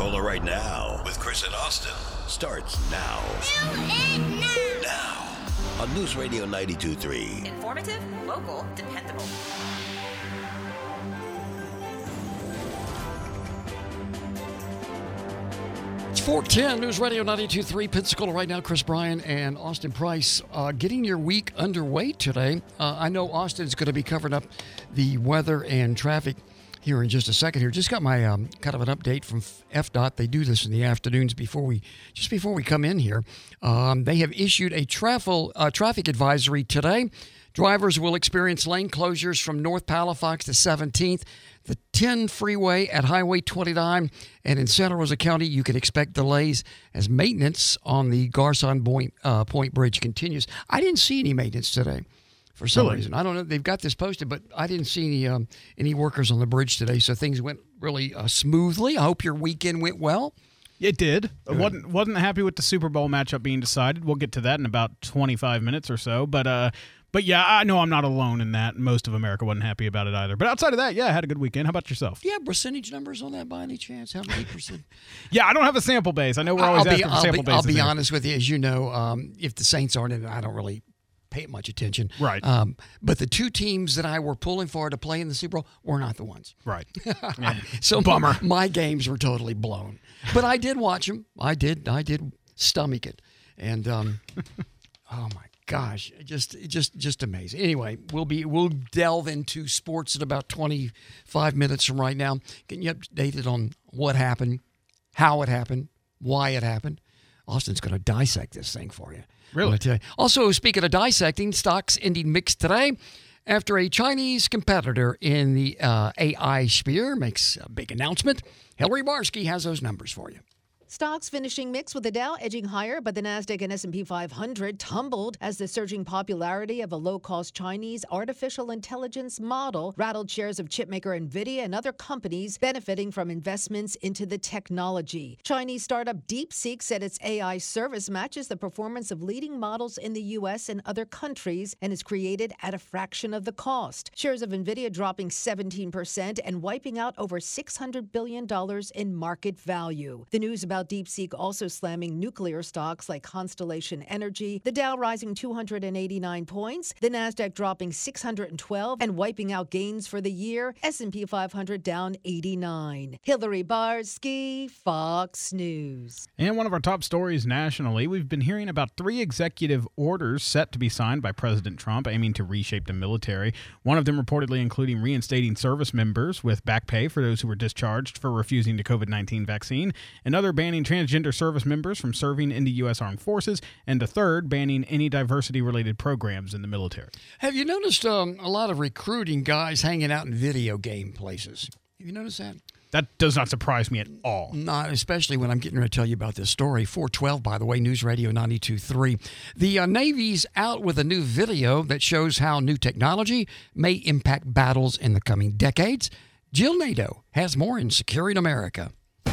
Pensacola right now with Chris and Austin starts now. Now on News Radio 92.3. Informative, local, dependable. It's 410 News Radio 92.3 Pensacola right now. Chris Bryan and Austin Price getting your week underway today. I know Austin's going to be covering up the weather and traffic here in just a second here. Just got my kind of an update from FDOT. They do this in the afternoons before we come in here. They have issued a traffic advisory today. Drivers will experience lane closures from North Palafox to 17th, the 10 freeway at Highway 29, and in Santa Rosa County, you can expect delays as maintenance on the Garcon Point Bridge continues. I didn't see any maintenance today for some reason. I don't know. They've got this posted, but I didn't see any workers on the bridge today, so things went really smoothly. I hope your weekend went well. It did. Wasn't happy with the Super Bowl matchup being decided. We'll get to that in about 25 minutes or so, But yeah, I know I'm not alone in that. Most of America wasn't happy about it either. But outside of that, yeah, I had a good weekend. How about yourself? Do you have percentage numbers on that by any chance? How many percent? Yeah, I don't have a sample base. I know we're always asking for sample bases. I'll be honest with you. As you know, if the Saints aren't in it, I don't really pay much attention. Right. But the two teams that I were pulling for to play in the Super Bowl were not the ones. Right. So bummer. My games were totally blown. But I did watch them. I did stomach it. And, oh, my gosh, just amazing. Anyway, we'll delve into sports in about 25 minutes from right now. Getting you updated on what happened, how it happened, why it happened. Austin's going to dissect this thing for you. Really? Also, speaking of dissecting, stocks ending mixed today after a Chinese competitor in the AI sphere makes a big announcement. Hillary Barsky has those numbers for you. Stocks finishing mixed with the Dow edging higher, but the Nasdaq and S&P 500 tumbled as the surging popularity of a low-cost Chinese artificial intelligence model rattled shares of chipmaker NVIDIA and other companies benefiting from investments into the technology. Chinese startup DeepSeek said its AI service matches the performance of leading models in the U.S. and other countries and is created at a fraction of the cost. Shares of NVIDIA dropping 17% and wiping out over $600 billion in market value. The news about DeepSeek also slamming nuclear stocks like Constellation Energy, the Dow rising 289 points, the Nasdaq dropping 612 and wiping out gains for the year, S&P 500 down 89. Hillary Barsky, Fox News. And one of our top stories nationally, we've been hearing about 3 executive orders set to be signed by President Trump aiming to reshape the military. One of them reportedly including reinstating service members with back pay for those who were discharged for refusing the COVID-19 vaccine, another banning transgender service members from serving in the U.S. Armed Forces, and a third banning any diversity-related programs in the military. Have you noticed a lot of recruiting guys hanging out in video game places? Have you noticed that? That does not surprise me at all. Not especially when I'm getting ready to tell you about this story. 412, by the way, News Radio 92.3. The Navy's out with a new video that shows how new technology may impact battles in the coming decades. Jill Nato has more in Securing America.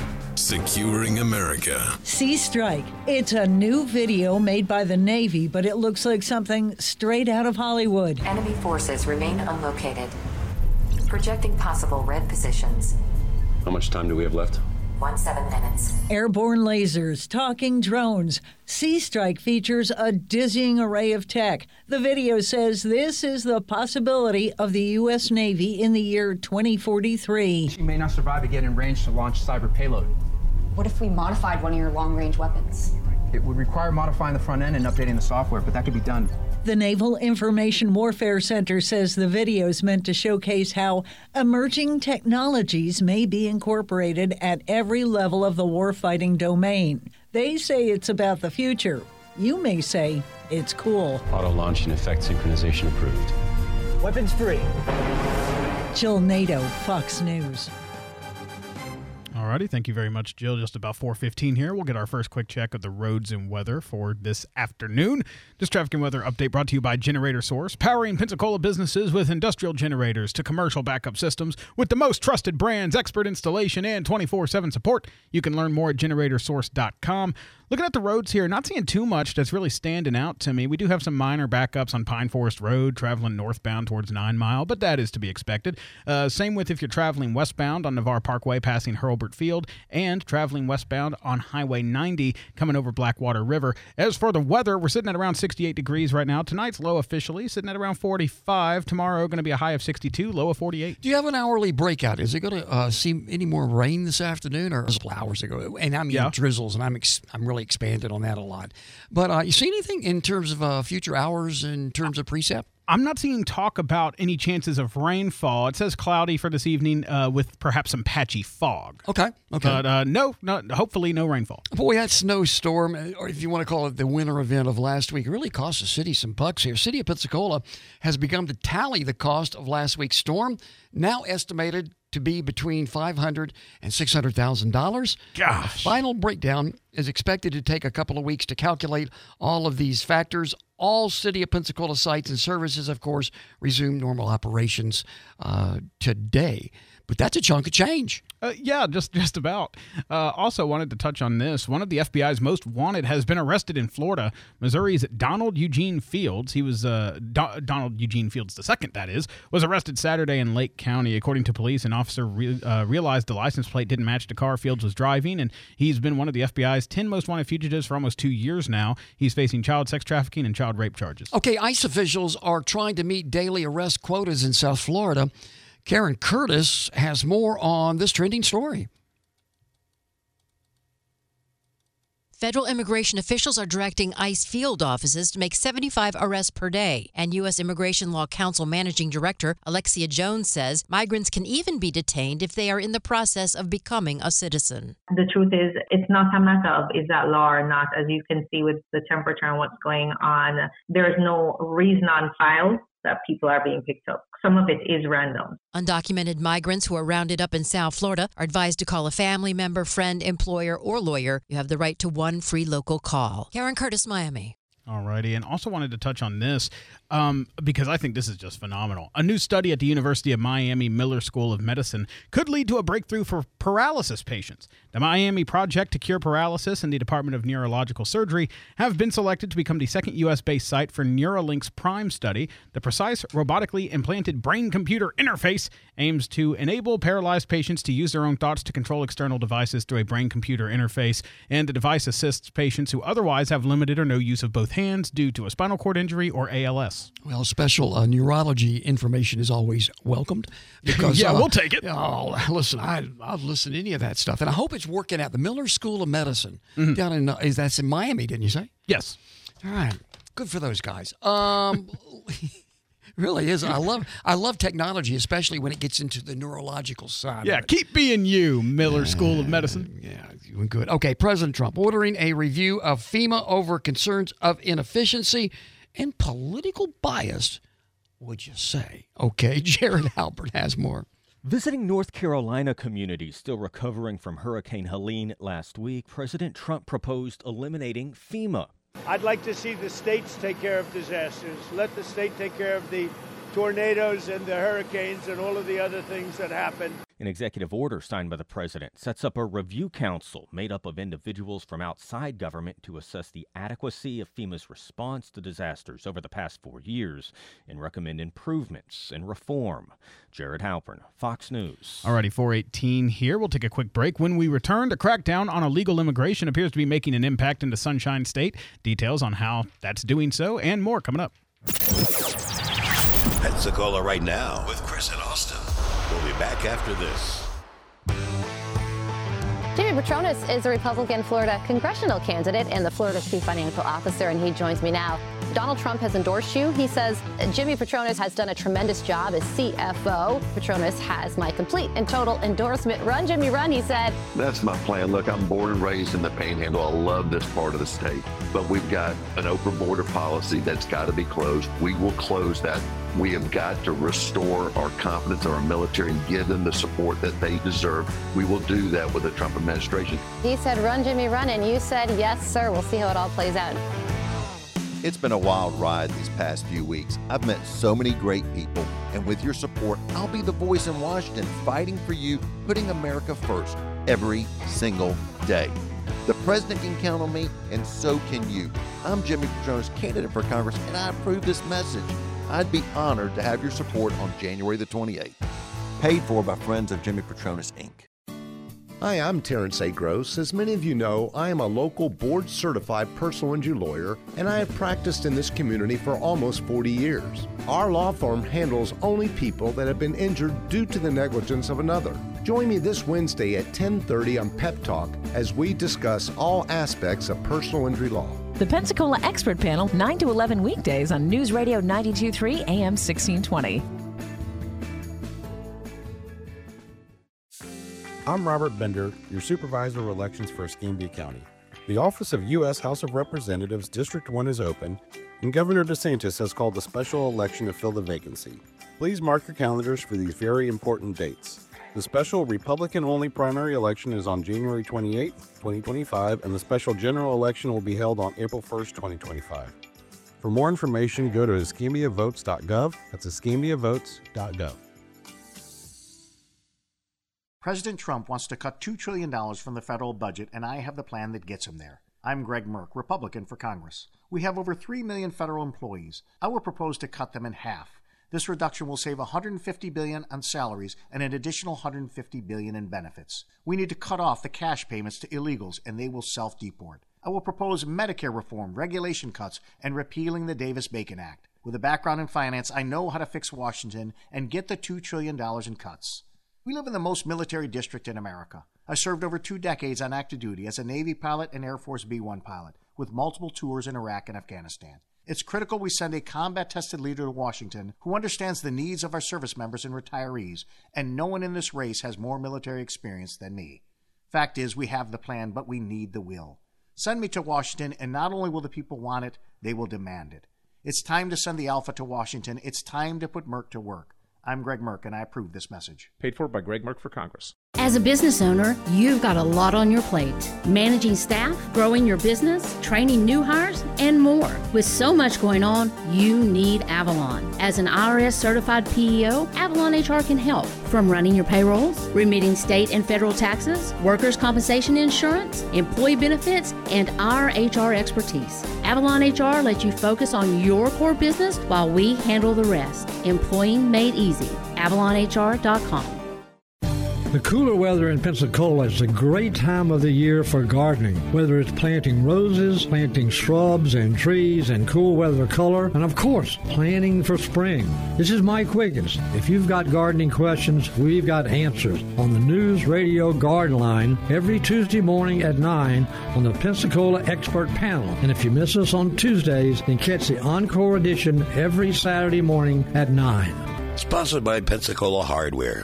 Securing America. Sea Strike. It's a new video made by the Navy, but it looks like something straight out of Hollywood. Enemy forces remain unlocated. Projecting possible red positions. How much time do we have left? 17 minutes. Airborne lasers, talking drones. Sea Strike features a dizzying array of tech. The video says this is the possibility of the U.S. Navy in the year 2043. She may not survive to get in range to launch cyber payload. What if we modified one of your long-range weapons? It would require modifying the front end and updating the software, but that could be done. The Naval Information Warfare Center says the video is meant to showcase how emerging technologies may be incorporated at every level of the warfighting domain. They say it's about the future. You may say it's cool. Auto launch and effect synchronization approved. Weapons free. Jill Nato, Fox News. Alrighty, thank you very much, Jill. Just about 4:15 here. We'll get our first quick check of the roads and weather for this afternoon. This traffic and weather update brought to you by Generator Source, powering Pensacola businesses with industrial generators to commercial backup systems with the most trusted brands, expert installation, and 24/7 support. You can learn more at generatorsource.com. Looking at the roads here, not seeing too much that's really standing out to me. We do have some minor backups on Pine Forest Road, traveling northbound towards 9 Mile, but that is to be expected. Same with if you're traveling westbound on Navarre Parkway passing Hurlburt Field, and traveling westbound on Highway 90 coming over Blackwater River. As for the weather, we're sitting at around 68 degrees right now. Tonight's low officially sitting at around 45. Tomorrow going to be a high of 62, low of 48. Do you have an hourly breakout? Is it going to see any more rain this afternoon, or a couple hours ago? And I mean drizzles, and I'm really expanded on that a lot. But you see anything in terms of future hours in terms of precip? I'm not seeing talk about any chances of rainfall. It says cloudy for this evening with perhaps some patchy fog. Okay. But no, hopefully no rainfall. Boy, that snowstorm, or if you want to call it the winter event of last week, really cost the city some bucks here. City of Pensacola has begun to tally the cost of last week's storm, now estimated to be between $500,000 and $600,000. Gosh. The final breakdown is expected to take a couple of weeks to calculate all of these factors. All City of Pensacola sites and services, of course, resume normal operations today. But that's a chunk of change. Yeah, just about. Also wanted to touch on this. One of the FBI's most wanted has been arrested in Florida. Missouri's Donald Eugene Fields, he was Donald Eugene Fields II, that is, was arrested Saturday in Lake County. According to police, an officer realized the license plate didn't match the car Fields was driving, and he's been one of the FBI's 10 most wanted fugitives for almost 2 years now. He's facing child sex trafficking and child rape charges. Okay, ICE officials are trying to meet daily arrest quotas in South Florida. Karen Curtis has more on this trending story. Federal immigration officials are directing ICE field offices to make 75 arrests per day. And U.S. Immigration Law Council Managing Director Alexia Jones says migrants can even be detained if they are in the process of becoming a citizen. The truth is, it's not a matter of is that law or not. As you can see with the temperature and what's going on, there's no reason on file that people are being picked up. Some of it is random. Undocumented migrants who are rounded up in South Florida are advised to call a family member, friend, employer, or lawyer. You have the right to one free local call. Karen Curtis, Miami. All righty, and also wanted to touch on this because I think this is just phenomenal. A new study at the University of Miami Miller School of Medicine could lead to a breakthrough for paralysis patients. The Miami Project to Cure Paralysis and the Department of Neurological Surgery have been selected to become the second U.S.-based site for Neuralink's PRIME study. The precise robotically implanted brain-computer interface aims to enable paralyzed patients to use their own thoughts to control external devices through a brain-computer interface, and the device assists patients who otherwise have limited or no use of both hands due to a spinal cord injury or ALS. Well, special neurology information is always welcomed. Because, we'll take it. Listen, I'll listen to any of that stuff. And I hope it's working out. The Miller School of Medicine down in, that's in Miami, didn't you say? Yes. All right. Good for those guys. Really is. I love technology, especially when it gets into the neurological side. Yeah, keep being you, Miller School of Medicine. Yeah, doing good. Okay, President Trump ordering a review of FEMA over concerns of inefficiency and political bias, would you say? Okay, Jared Halpern has more. Visiting North Carolina communities still recovering from Hurricane Helene last week, President Trump proposed eliminating FEMA. I'd like to see the states take care of disasters. Let the state take care of the tornadoes and the hurricanes and all of the other things that happen. An executive order signed by the president sets up a review council made up of individuals from outside government to assess the adequacy of FEMA's response to disasters over the past 4 years and recommend improvements and reform. Jared Halpern, Fox News. Alrighty, 4:18 here. We'll take a quick break. When we return, a crackdown on illegal immigration appears to be making an impact in the Sunshine State. Details on how that's doing so and more coming up. Pensacola Right Now with Chris and Austin. We'll be back after this. Jimmy Patronis is a Republican Florida congressional candidate and the Florida's chief financial officer, and he joins me now. Donald Trump has endorsed you. He says Jimmy Patronis has done a tremendous job as CFO. Patronis has my complete and total endorsement. Run, Jimmy, run, he said. That's my plan. Look, I'm born and raised in the Panhandle. I love this part of the state. But we've got an open border policy that's got to be closed. We will close that. We have got to restore our confidence in our military and give them the support that they deserve. We will do that with the Trump administration. He said, run, Jimmy, run, and you said, yes, sir. We'll see how it all plays out. It's been a wild ride these past few weeks. I've met so many great people, And with your support, I'll be the voice in Washington fighting for you, putting America first every single day. The president can count on me, and so can you. I'm Jimmy Patronis, candidate for Congress, and I approve this message. I'd be honored to have your support on January the 28th. Paid for by Friends of Jimmy Patronis, Inc. Hi, I'm Terrence A. Gross. As many of you know, I am a local board-certified personal injury lawyer, and I have practiced in this community for almost 40 years. Our law firm handles only people that have been injured due to the negligence of another. Join me this Wednesday at 10:30 on Pep Talk as we discuss all aspects of personal injury law. The Pensacola Expert Panel, 9 to 11 weekdays on News Radio 92.3 AM 1620. I'm Robert Bender, your Supervisor of Elections for Escambia County. The Office of U.S. House of Representatives District 1 is open, and Governor DeSantis has called a special election to fill the vacancy. Please mark your calendars for these very important dates. The special Republican-only primary election is on January 28, 2025, and the special general election will be held on April 1, 2025. For more information, go to escambiavotes.gov. That's escambiavotes.gov. President Trump wants to cut $2 trillion from the federal budget, and I have the plan that gets him there. I'm Greg Merck, Republican for Congress. We have over 3 million federal employees. I will propose to cut them in half. This reduction will save $150 billion on salaries and an additional $150 billion in benefits. We need to cut off the cash payments to illegals, and they will self-deport. I will propose Medicare reform, regulation cuts, and repealing the Davis-Bacon Act. With a background in finance, I know how to fix Washington and get the $2 trillion in cuts. We live in the most military district in America. I served over 2 decades on active duty as a Navy pilot and Air Force B-1 pilot, with multiple tours in Iraq and Afghanistan. It's critical we send a combat-tested leader to Washington who understands the needs of our service members and retirees, and no one in this race has more military experience than me. Fact is, we have the plan, but we need the will. Send me to Washington, and not only will the people want it, they will demand it. It's time to send the Alpha to Washington. It's time to put Merck to work. I'm Greg Merck, and I approve this message. Paid for by Greg Merck for Congress. As a business owner, you've got a lot on your plate. Managing staff, growing your business, training new hires, and more. With so much going on, you need Avalon. As an IRS certified PEO, Avalon HR can help. From running your payrolls, remitting state and federal taxes, workers' compensation insurance, employee benefits, and our HR expertise. Avalon HR lets you focus on your core business while we handle the rest. Employing made easy. AvalonHR.com. The cooler weather in Pensacola is a great time of the year for gardening, whether it's planting roses, planting shrubs and trees and cool weather color, and of course, planning for spring. This is Mike Wiggins. If you've got gardening questions, we've got answers on the News Radio Garden Line every Tuesday morning at 9 on the Pensacola Expert Panel. And if you miss us on Tuesdays, then catch the encore edition every Saturday morning at 9. Sponsored by Pensacola Hardware.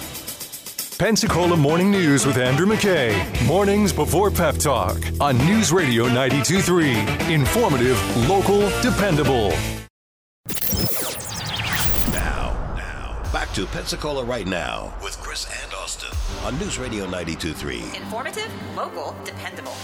Pensacola Morning News with Andrew McKay. Mornings before Pep Talk on News Radio 92.3. Informative, local, dependable. Now, back to Pensacola Right Now with Chris and Austin on News Radio 92.3. Informative, local, dependable.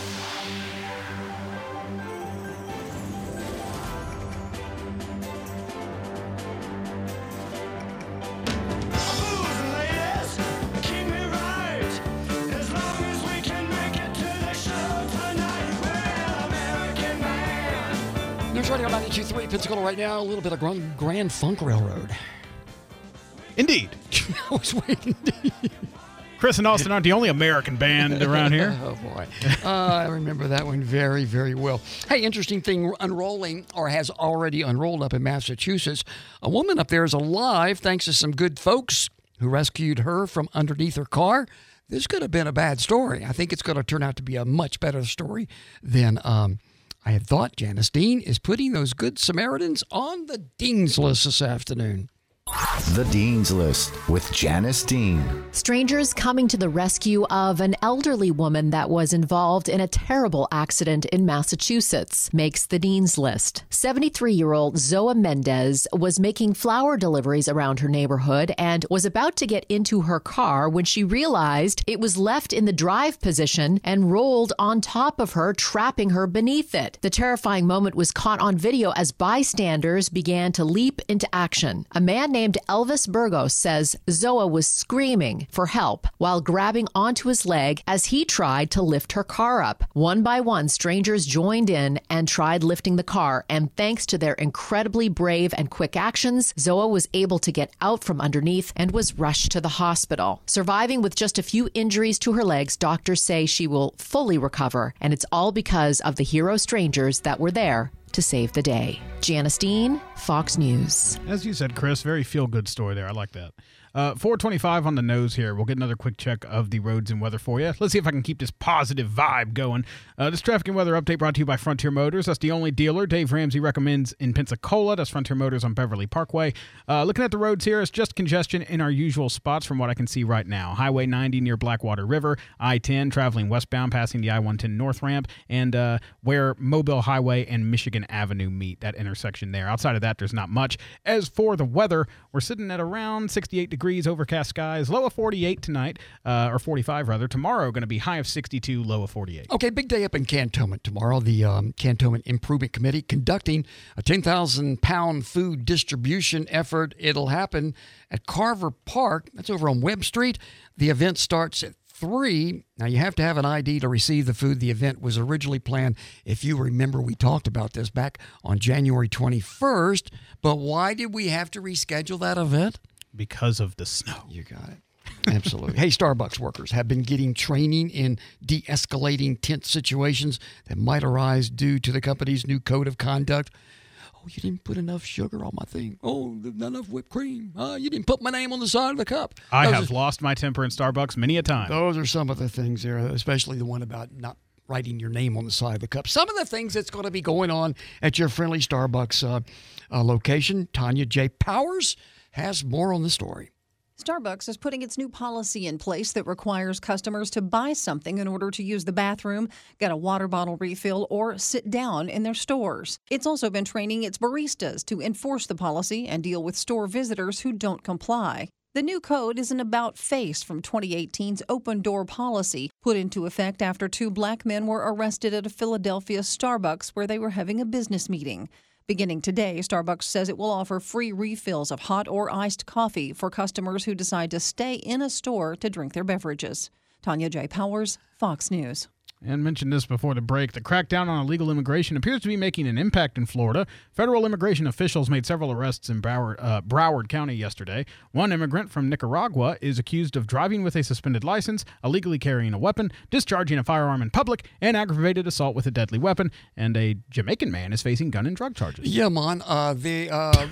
News Radio 92.3, Pensacola Right Now, a little bit of Grand Funk Railroad. Indeed. I was waiting. Chris and Austin aren't the only American band around here. Oh, boy. I remember that one very, very well. Hey, interesting thing unrolling, or has already unrolled up in Massachusetts. A woman up there is alive thanks to some good folks who rescued her from underneath her car. This could have been a bad story. I think it's going to turn out to be a much better story than I had thought. Janice Dean is putting those good Samaritans on the Dean's List this afternoon. The Dean's List with Janice Dean. Strangers coming to the rescue of an elderly woman that was involved in a terrible accident in Massachusetts makes the Dean's List. 73-year-old Zoa Mendez was making flower deliveries around her neighborhood and was about to get into her car when she realized it was left in the drive position and rolled on top of her, trapping her beneath it. The terrifying moment was caught on video as bystanders began to leap into action. A man named named Elvis Burgos says Zoa was screaming for help while grabbing onto his leg as he tried to lift her car up. One by one, strangers joined in and tried lifting the car, and thanks to their incredibly brave and quick actions, Zoa was able to get out from underneath and was rushed to the hospital. Surviving with just a few injuries to her legs, doctors say she will fully recover, and it's all because of the hero strangers that were there to save the day. Janice Dean, Fox News. As you said, Chris, very feel-good story there. I like that. 425 on the nose here. We'll get another quick check of the roads and weather for you. Let's see if I can keep this positive vibe going. This traffic and weather update brought to you by Frontier Motors. That's the only dealer Dave Ramsey recommends in Pensacola. That's Frontier Motors on Beverly Parkway. Looking at the roads here, it's just congestion in our usual spots from what I can see right now. Highway 90 near Blackwater River, I-10 traveling westbound passing the I-110 North Ramp, and where Mobile Highway and Michigan Avenue meet, that intersection there. Outside of that, there's not much. As for the weather, we're sitting at around 68 degrees, overcast skies, low of 48 tonight, or 45 rather. Tomorrow going to be high of 62, low of 48. Okay, big day up in Cantonment tomorrow. The Cantonment Improvement Committee conducting a 10,000-pound food distribution effort. It'll happen at Carver Park. That's over on Webb Street. The event starts at 3. Now, you have to have an ID to receive the food. The event was originally planned, if you remember, we talked about this back on January 21st. But why did we have to reschedule that event? Because of the snow. You got it. Absolutely. Hey, Starbucks workers have been getting training in de-escalating tense situations that might arise due to the company's new code of conduct. Oh, you didn't put enough sugar on my thing. Oh, not enough whipped cream. You didn't put my name on the side of the cup. I have lost my temper in Starbucks many a time. Those are some of the things there, especially the one about not writing your name on the side of the cup. Some of the things that's going to be going on at your friendly Starbucks location. Tanya J. Powers has more on the story. Starbucks is putting its new policy in place that requires customers to buy something in order to use the bathroom, get a water bottle refill, or sit down in their stores. It's also been training its baristas to enforce the policy and deal with store visitors who don't comply. The new code is an about-face from 2018's open door policy, put into effect after 2 black men were arrested at a Philadelphia Starbucks where they were having a business meeting. Beginning today, Starbucks says it will offer free refills of hot or iced coffee for customers who decide to stay in a store to drink their beverages. Tanya J. Powers, Fox News. And mentioned this before the break, the crackdown on illegal immigration appears to be making an impact in Florida. Federal immigration officials made several arrests in Broward County yesterday. One immigrant from Nicaragua is accused of driving with a suspended license, illegally carrying a weapon, discharging a firearm in public, and aggravated assault with a deadly weapon. And a Jamaican man is facing gun and drug charges. Yeah, man. The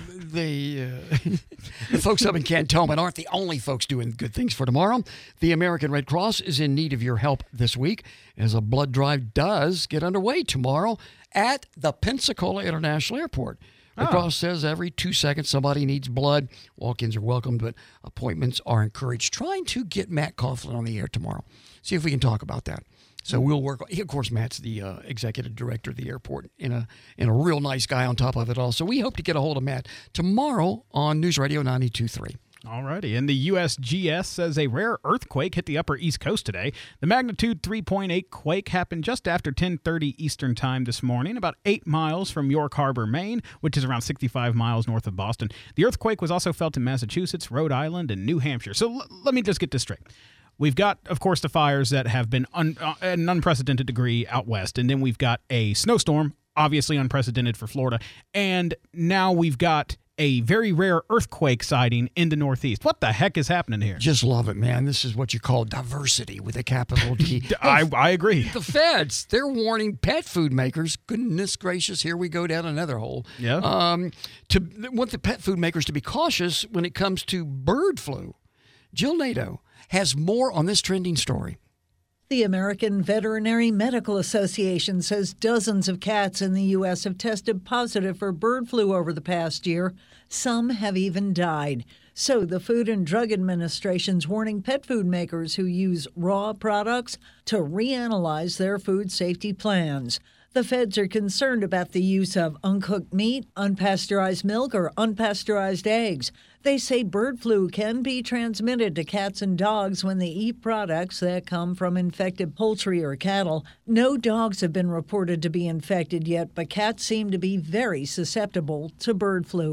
folks up in Cantonment aren't the only folks doing good things for tomorrow. The American Red Cross is in need of your help this week, as a blood drive does get underway tomorrow at the Pensacola International Airport. The Cross says every 2 seconds somebody needs blood. Walk-ins are welcome, but appointments are encouraged. Trying to get Matt Coughlin on the air tomorrow. See if we can talk about that. So we'll work. Of course, Matt's the executive director of the airport and a real nice guy on top of it all. So we hope to get a hold of Matt tomorrow on News Radio 92.3. All righty. And the USGS says a rare earthquake hit the upper East Coast today. The magnitude 3.8 quake happened just after 10:30 Eastern Time this morning, about 8 miles from York Harbor, Maine, which is around 65 miles north of Boston. The earthquake was also felt in Massachusetts, Rhode Island, and New Hampshire. So let me just get this straight. We've got, of course, the fires that have been at an unprecedented degree out west, and then we've got a snowstorm, obviously unprecedented for Florida, and now we've got a very rare earthquake sighting in the Northeast. What the heck is happening here? Just love it, man. This is what you call diversity with a capital D. I agree. The feds, they're warning pet food makers. Goodness gracious, here we go down another hole. Yeah. To want the pet food makers to be cautious when it comes to bird flu. Jill Nato has more on this trending story. The American Veterinary Medical Association says dozens of cats in the U.S. have tested positive for bird flu over the past year. Some have even died. So the Food and Drug Administration's warning pet food makers who use raw products to reanalyze their food safety plans. The feds are concerned about the use of uncooked meat, unpasteurized milk, or unpasteurized eggs. They say bird flu can be transmitted to cats and dogs when they eat products that come from infected poultry or cattle. No dogs have been reported to be infected yet, but cats seem to be very susceptible to bird flu.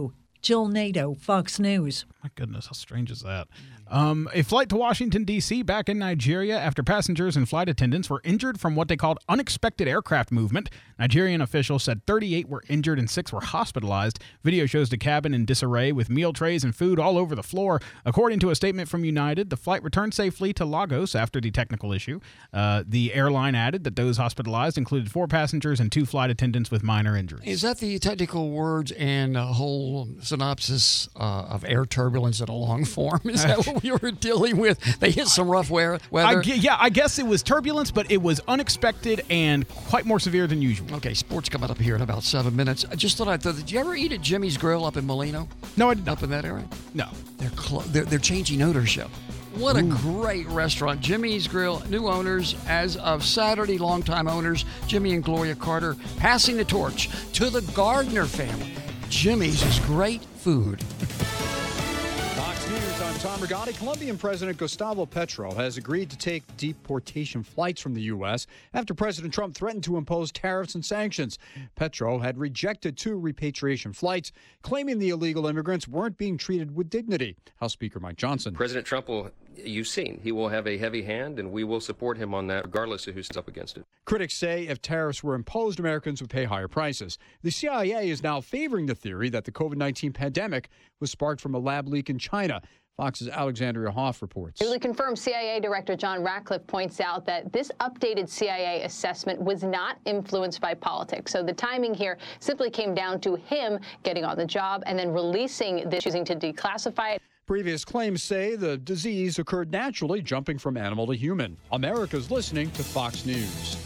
Jill Nato, Fox News. My goodness, how strange is that? A flight to Washington, D.C. back in Nigeria after passengers and flight attendants were injured from what they called unexpected aircraft movement. Nigerian officials said 38 were injured and 6 were hospitalized. Video shows the cabin in disarray with meal trays and food all over the floor. According to a statement from United, the flight returned safely to Lagos after the technical issue. The airline added that those hospitalized included 4 passengers and 2 flight attendants with minor injuries. Is that the technical words and whole synopsis of air turbulence in a long form? Is that what we were dealing with? They hit some rough weather. I guess it was turbulence, but it was unexpected and quite more severe than usual. Okay, sports coming up here in about 7 minutes. I just thought did you ever eat at Jimmy's Grill up in Molino? No, I did not. Up in that area? No. They're changing ownership. What a great restaurant. Jimmy's Grill, new owners as of Saturday, longtime owners, Jimmy and Gloria Carter, passing the torch to the Gardner family. Jimmy's is great food. Fox News, I'm Tom Rigotti. Colombian President Gustavo Petro has agreed to take deportation flights from the U.S. after President Trump threatened to impose tariffs and sanctions. Petro had rejected 2 repatriation flights, claiming the illegal immigrants weren't being treated with dignity. House Speaker Mike Johnson. President Trump you've seen, he will have a heavy hand, and we will support him on that regardless of who's up against it. Critics say if tariffs were imposed, Americans would pay higher prices. The CIA is now favoring the theory that the COVID-19 pandemic was sparked from a lab leak in China. Fox's Alexandria Hoff reports. Newly confirmed CIA Director John Ratcliffe points out that this updated CIA assessment was not influenced by politics. So the timing here simply came down to him getting on the job and then releasing this, choosing to declassify it. Previous claims say the disease occurred naturally, jumping from animal to human. America's listening to Fox News.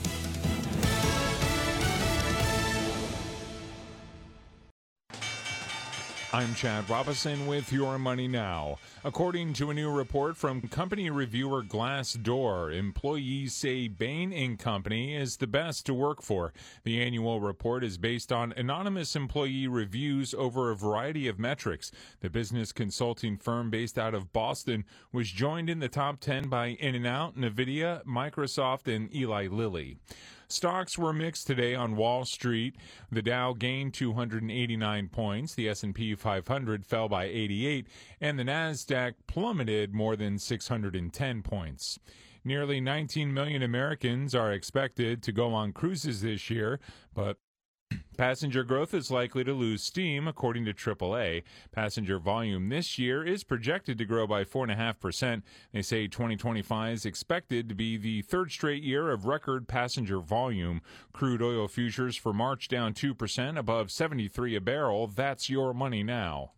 I'm Chad Robinson with Your Money Now. According to a new report from company reviewer Glassdoor, employees say Bain & Company is the best to work for. The annual report is based on anonymous employee reviews over a variety of metrics. The business consulting firm based out of Boston was joined in the top 10 by In-N-Out, NVIDIA, Microsoft, and Eli Lilly. Stocks were mixed today on Wall Street. The Dow gained 289 points, the S&P 500 fell by 88, and the Nasdaq plummeted more than 610 points. Nearly 19 million Americans are expected to go on cruises this year, but passenger growth is likely to lose steam, according to AAA. Passenger volume this year is projected to grow by 4.5%. They say 2025 is expected to be the 3rd straight year of record passenger volume. Crude oil futures for March down 2%, above 73 a barrel. That's Your Money Now.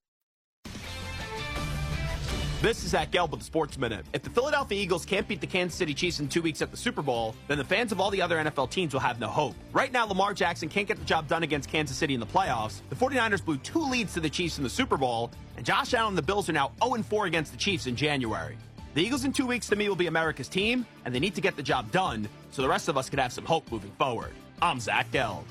This is Zach Gelb with the Sports Minute. If the Philadelphia Eagles can't beat the Kansas City Chiefs in 2 weeks at the Super Bowl, then the fans of all the other NFL teams will have no hope. Right now, Lamar Jackson can't get the job done against Kansas City in the playoffs. The 49ers blew 2 leads to the Chiefs in the Super Bowl, and Josh Allen and the Bills are now 0-4 against the Chiefs in January. The Eagles in 2 weeks, to me, will be America's team, and they need to get the job done so the rest of us could have some hope moving forward. I'm Zach Gelb.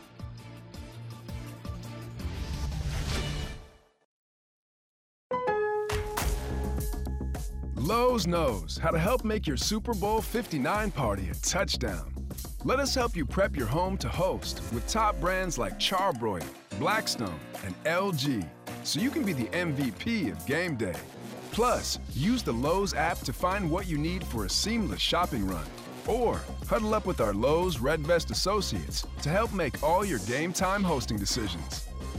Lowe's knows how to help make your Super Bowl 59 party a touchdown. Let us help you prep your home to host with top brands like Charbroil, Blackstone, and LG, so you can be the MVP of game day. Plus, use the Lowe's app to find what you need for a seamless shopping run. Or huddle up with our Lowe's Red Vest associates to help make all your game time hosting decisions.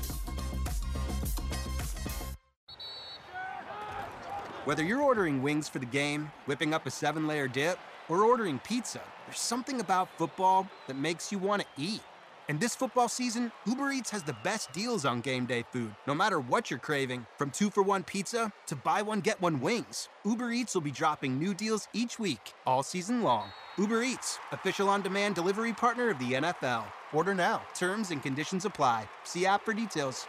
Whether you're ordering wings for the game, whipping up a 7-layer dip, or ordering pizza, there's something about football that makes you want to eat. And this football season, Uber Eats has the best deals on game day food, no matter what you're craving. From 2-for-1 pizza to buy one, get one wings. Uber Eats will be dropping new deals each week, all season long. Uber Eats, official on-demand delivery partner of the NFL. Order now. Terms and conditions apply. See app for details.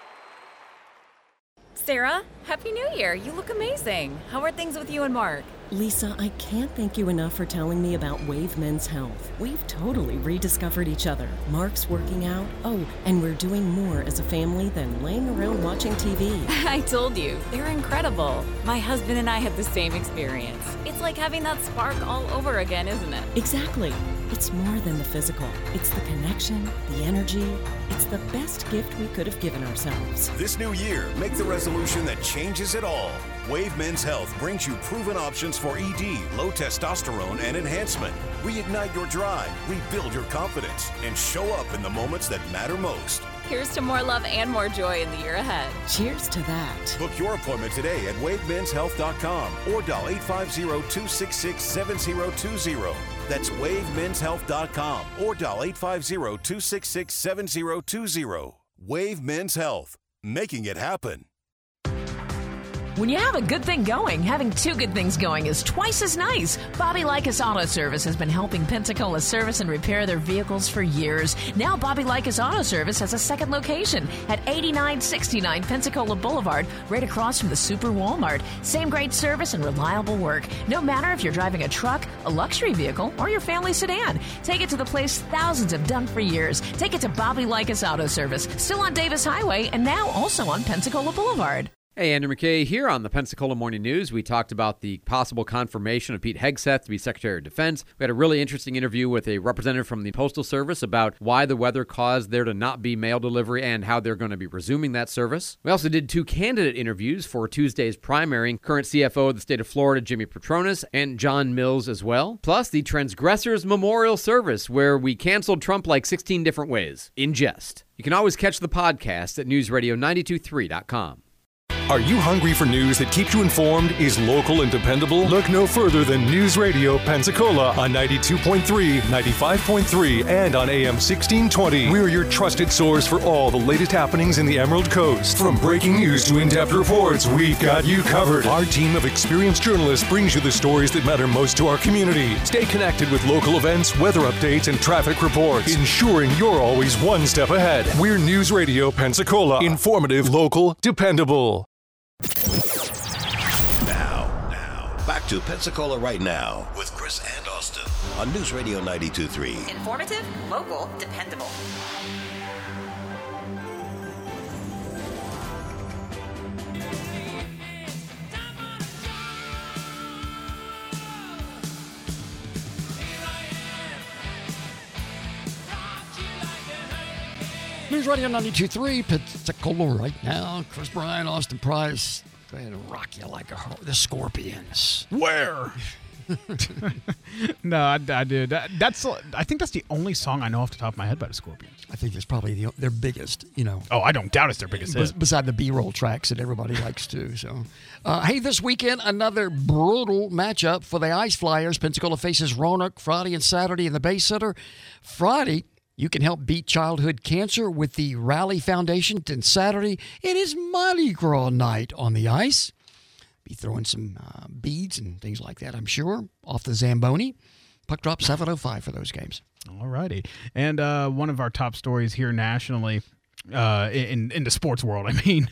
Sarah, Happy New Year. You look amazing. How are things with you and Mark? Lisa, I can't thank you enough for telling me about Wave Men's Health. We've totally rediscovered each other. Mark's working out. Oh, and we're doing more as a family than laying around watching TV. I told you, they're incredible. My husband and I had the same experience. It's like having that spark all over again, isn't it? Exactly. It's more than the physical. It's the connection, the energy. It's the best gift we could have given ourselves. This new year, make the resolution that changes it all. Wave Men's Health brings you proven options for ED, low testosterone, and enhancement. Reignite your drive, rebuild your confidence, and show up in the moments that matter most. Here's to more love and more joy in the year ahead. Cheers to that. Book your appointment today at wavemenshealth.com or dial 850-266-7020. That's wavemenshealth.com or dial 850-266-7020. Wave Men's Health, making it happen. When you have a good thing going, having two good things going is twice as nice. Bobby Likas Auto Service has been helping Pensacola service and repair their vehicles for years. Now Bobby Likas Auto Service has a second location at 8969 Pensacola Boulevard, right across from the Super Walmart. Same great service and reliable work. No matter if you're driving a truck, a luxury vehicle, or your family sedan. Take it to the place thousands have done for years. Take it to Bobby Likas Auto Service, still on Davis Highway and now also on Pensacola Boulevard. Hey, Andrew McKay here on the Pensacola Morning News. We talked about the possible confirmation of Pete Hegseth to be Secretary of Defense. We had a really interesting interview with a representative from the Postal Service about why the weather caused there to not be mail delivery and how they're going to be resuming that service. We also did 2 candidate interviews for Tuesday's primary, current CFO of the state of Florida, Jimmy Petronis, and John Mills as well. Plus, the Transgressors Memorial Service, where we canceled Trump like 16 different ways, in jest. You can always catch the podcast at newsradio923.com. Are you hungry for news that keeps you informed, is local and dependable? Look no further than News Radio Pensacola on 92.3, 95.3, and on AM 1620. We're your trusted source for all the latest happenings in the Emerald Coast. From breaking news to in-depth reports, we've got you covered. Our team of experienced journalists brings you the stories that matter most to our community. Stay connected with local events, weather updates, and traffic reports, ensuring you're always one step ahead. We're News Radio Pensacola. Informative, local, dependable. Now, back to Pensacola Right Now with Chris and Austin on News Radio 92.3. Informative, local, dependable. News Radio 92.3, Pensacola Right Now. Chris Bryan, Austin Price, trying to rock you like the Scorpions. Where? No, I did. I think that's the only song I know off the top of my head by the Scorpions. I think it's probably their biggest, Oh, I don't doubt it's their biggest hit. Beside the B-roll tracks that everybody likes too. So, hey, this weekend, another brutal matchup for the Ice Flyers. Pensacola faces Roanoke Friday and Saturday in the Bay Center. Friday, you can help beat childhood cancer with the Rally Foundation. And Saturday, it is Mardi Gras night on the ice. Be throwing some beads and things like that, I'm sure, off the Zamboni. Puck drop 7:05 for those games. All righty. And one of our top stories here nationally, in the sports world,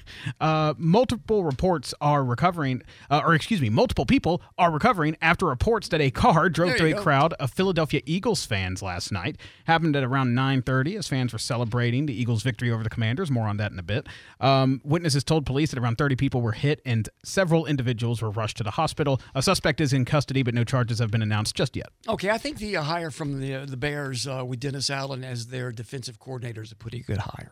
multiple reports are recovering, multiple people are recovering after reports that a car drove through a crowd of Philadelphia Eagles fans last night. Happened at around 9:30 as fans were celebrating the Eagles' victory over the Commanders. More on that in a bit. Witnesses told police that around 30 people were hit and several individuals were rushed to the hospital. A suspect is in custody, but no charges have been announced just yet. Okay, I think the hire from the Bears with Dennis Allen as their defensive coordinator is a pretty good hire.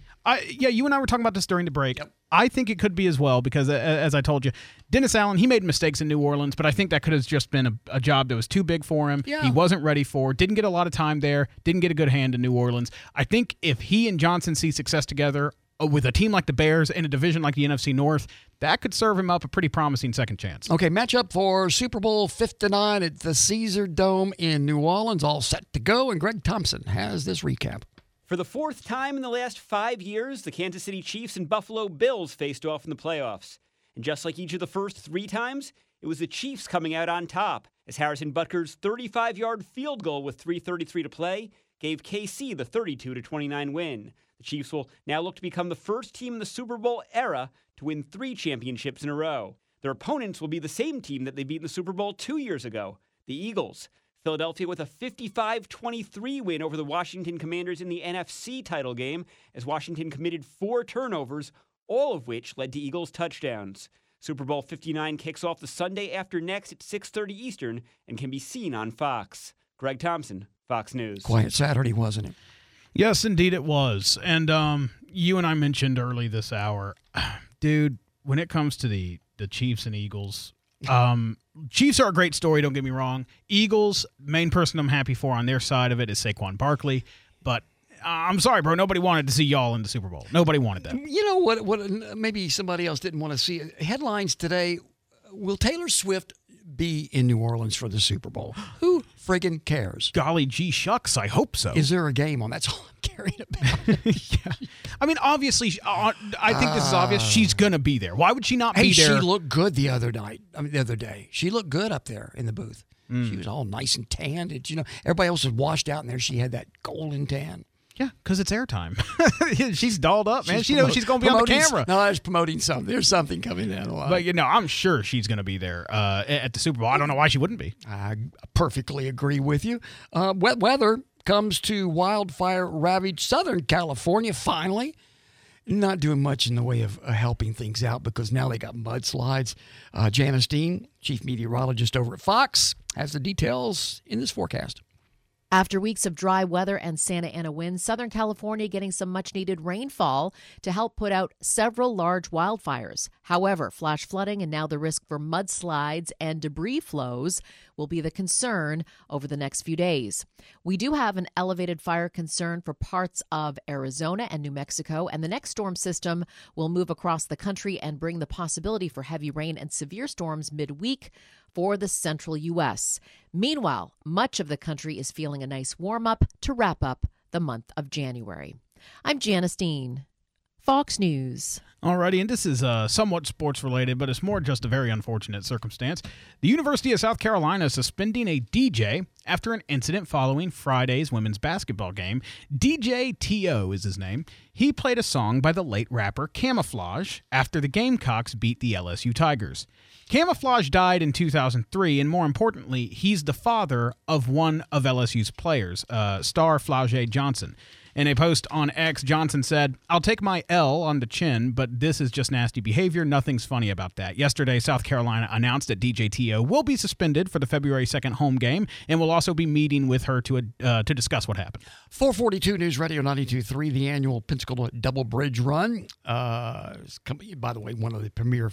You and I were talking about this during the break. Yep. I think it could be as well because, as I told you, Dennis Allen, he made mistakes in New Orleans, but I think that could have just been a job that was too big for him. Yeah. He wasn't ready for, didn't get a lot of time there, didn't get a good hand in New Orleans. I think if he and Johnson see success together with a team like the Bears in a division like the NFC North, that could serve him up a pretty promising second chance. Okay, matchup for Super Bowl 59 at the Caesar Dome in New Orleans, all set to go, and Greg Thompson has this recap. For the 4th time in the last 5 years, the Kansas City Chiefs and Buffalo Bills faced off in the playoffs. And just like each of the first 3 times, it was the Chiefs coming out on top, as Harrison Butker's 35-yard field goal with 3:33 to play gave KC the 32-29 win. The Chiefs will now look to become the first team in the Super Bowl era to win 3 championships in a row. Their opponents will be the same team that they beat in the Super Bowl 2 years ago, the Eagles. Philadelphia with a 55-23 win over the Washington Commanders in the NFC title game, as Washington committed 4 turnovers, all of which led to Eagles touchdowns. Super Bowl 59 kicks off the Sunday after next at 6:30 Eastern and can be seen on Fox. Greg Thompson, Fox News. Quiet Saturday, wasn't it? Yes, indeed it was. And you and I mentioned early this hour, dude, when it comes to the Chiefs and Eagles, Chiefs are a great story, don't get me wrong. Eagles, main person I'm happy for on their side of it is Saquon Barkley. But I'm sorry, bro, nobody wanted to see y'all in the Super Bowl. Nobody wanted that. You know what maybe somebody else didn't want to see? Headlines today, will Taylor Swift be in New Orleans for the Super Bowl? Who friggin' cares? Golly gee shucks, I hope so. Is there a game on? That's all I'm caring about. Yeah. I mean, obviously, I think this is obvious. She's going to be there. Why would she not be there? She looked good the other day. She looked good up there in the booth. She was all nice and tanned. Everybody else was washed out in there. She had that golden tan. Yeah, because it's airtime. She's dolled up, man. She knows she's going to be on the camera. No, I was promoting something. There's something coming down the line. But, I'm sure she's going to be there at the Super Bowl. I don't know why she wouldn't be. I perfectly agree with you. Wet weather comes to wildfire-ravaged Southern California, finally. Not doing much in the way of helping things out because now they got mudslides. Janice Dean, chief meteorologist over at Fox, has the details in this forecast. After weeks of dry weather and Santa Ana winds, Southern California getting some much-needed rainfall to help put out several large wildfires. However, flash flooding and now the risk for mudslides and debris flows will be the concern over the next few days. We do have an elevated fire concern for parts of Arizona and New Mexico, and the next storm system will move across the country and bring the possibility for heavy rain and severe storms midweek for the central U.S. Meanwhile, much of the country is feeling a nice warm-up to wrap up the month of January. I'm Janice Dean, Fox News. Alrighty, and this is somewhat sports-related, but it's more just a very unfortunate circumstance. The University of South Carolina is suspending a DJ after an incident following Friday's women's basketball game. DJ T.O. is his name. He played a song by the late rapper Camouflage after the Gamecocks beat the LSU Tigers. Camouflage died in 2003, and more importantly, he's the father of one of LSU's players, star Flau'jae Johnson. In a post on X, Johnson said, "I'll take my L on the chin, but this is just nasty behavior. Nothing's funny about that." Yesterday, South Carolina announced that DJ T.O. will be suspended for the February 2nd home game and will also be meeting with her to discuss what happened. 442 News Radio 92.3, the annual Pensacola Double Bridge Run. By the way, one of the premier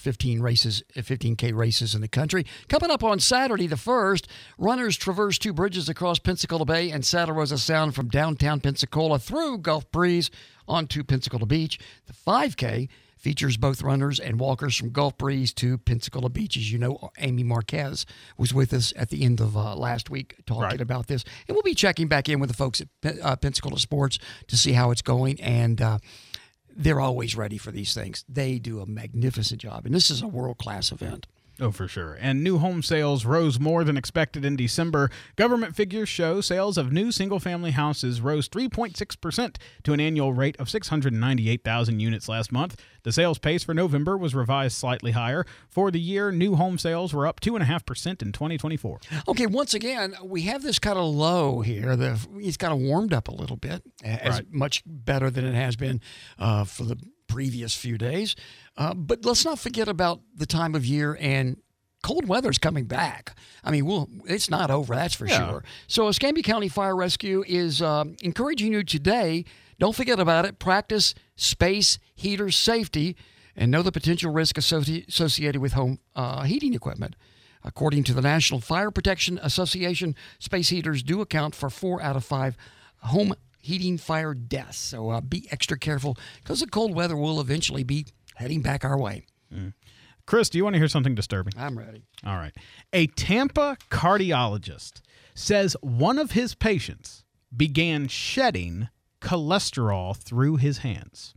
15K races in the country. Coming up on Saturday the 1st, runners traverse two bridges across Pensacola Bay and Santa Rosa Sound from downtown Pensacola through Gulf Breeze onto Pensacola Beach. The 5K features both runners and walkers from Gulf Breeze to Pensacola Beach. As you know, Amy Marquez was with us at the end of last week talking about this. And we'll be checking back in with the folks at Pensacola Sports to see how it's going. And they're always ready for these things. They do a magnificent job. And this is a world-class event. Oh, for sure. And new home sales rose more than expected in December. Government figures show sales of new single-family houses rose 3.6% to an annual rate of 698,000 units last month. The sales pace for November was revised slightly higher. For the year, new home sales were up 2.5% in 2024. Okay, once again, we have this kind of low here. It's kind of warmed up a little bit, as much better than it has been for the previous few days. But let's not forget about the time of year, and cold weather's coming back. I mean, it's not over, that's for sure. So Escambia County Fire Rescue is encouraging you today, don't forget about it, practice space heater safety and know the potential risk associated with home heating equipment. According to the National Fire Protection Association, space heaters do account for 4 out of 5 home heating fire deaths. So be extra careful because the cold weather will eventually be heading back our way. Chris, do you want to hear something disturbing? I'm ready. All right. A Tampa cardiologist says one of his patients began shedding cholesterol through his hands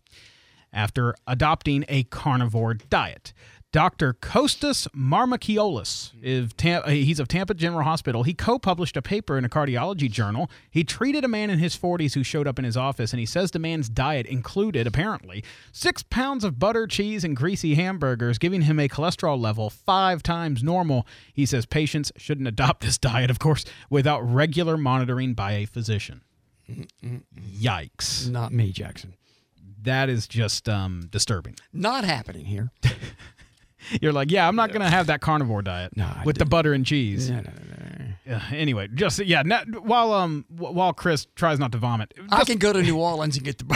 after adopting a carnivore diet. Dr. Kostas Marmakiolis, he's of Tampa General Hospital. He co-published a paper in a cardiology journal. He treated a man in his 40s who showed up in his office, and he says the man's diet included, apparently, 6 pounds of butter, cheese, and greasy hamburgers, giving him a cholesterol level 5 times normal. He says patients shouldn't adopt this diet, of course, without regular monitoring by a physician. Yikes. Not me, Jackson. That is just disturbing. Not happening here. You're like, yeah, I'm not going to have that carnivore diet with the butter and cheese. No. Anyway, while Chris tries not to vomit, I can go to New Orleans and get the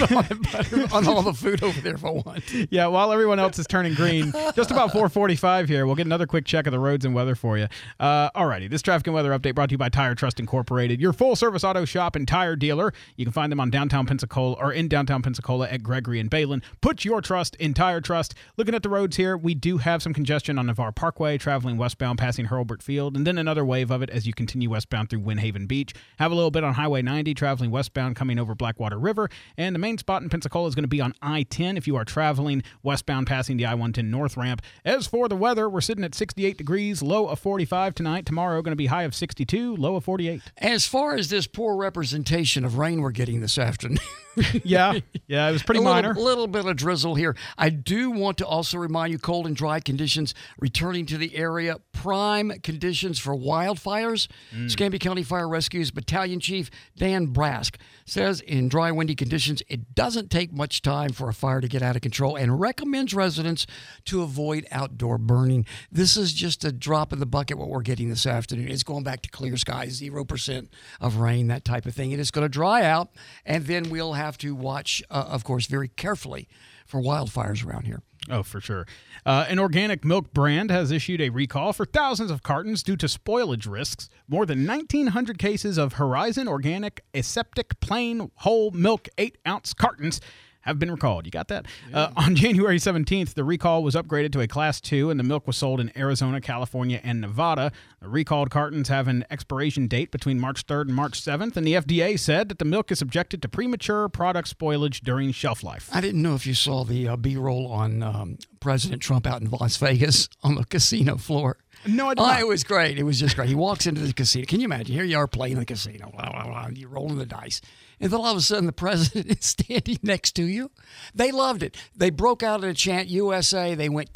butter on all the food over there if I want. Yeah, while everyone else is turning green, just about 4:45 here. We'll get another quick check of the roads and weather for you. Alrighty, this traffic and weather update brought to you by Tire Trust Incorporated, your full-service auto shop and tire dealer. You can find them on downtown Pensacola or in downtown Pensacola at Gregory and Balin. Put your trust in Tire Trust. Looking at the roads here, we do have some congestion on Navarre Parkway, traveling westbound, passing Hurlburt Field, and then another wave of it as you continue westbound through Windhaven Beach. Have a little bit on Highway 90, traveling westbound, coming over Blackwater River. And the main spot in Pensacola is going to be on I-10 if you are traveling westbound, passing the I-110 North Ramp. As for the weather, we're sitting at 68 degrees, low of 45 tonight. Tomorrow going to be high of 62, low of 48. As far as this poor representation of rain we're getting this afternoon. Yeah, it was pretty minor. A little bit of drizzle here. I do want to also remind you, cold and dry conditions returning to the area. Prime conditions for wildfires. Escambia County Fire Rescue's Battalion Chief Dan Brask says in dry, windy conditions, it doesn't take much time for a fire to get out of control and recommends residents to avoid outdoor burning. This is just a drop in the bucket what we're getting this afternoon. It's going back to clear skies, 0% of rain, that type of thing. It is going to dry out, and then we'll have to watch, of course, very carefully for wildfires around here. Oh, for sure. An organic milk brand has issued a recall for thousands of cartons due to spoilage risks. More than 1,900 cases of Horizon Organic Aseptic Plain Whole Milk 8-ounce cartons have been recalled. You got that? Yeah. On January 17th, the recall was upgraded to a Class 2, and the milk was sold in Arizona, California, and Nevada. The recalled cartons have an expiration date between March 3rd and March 7th, and the FDA said that the milk is subjected to premature product spoilage during shelf life. I didn't know if you saw the B-roll on President Trump out in Las Vegas on the casino floor. No, I did not. It was great. It was just great. He walks into the casino. Can you imagine? Here you are playing the casino. Blah, blah, blah. You're rolling the dice. And then all of a sudden the president is standing next to you. They loved it. They broke out in a chant, USA. They went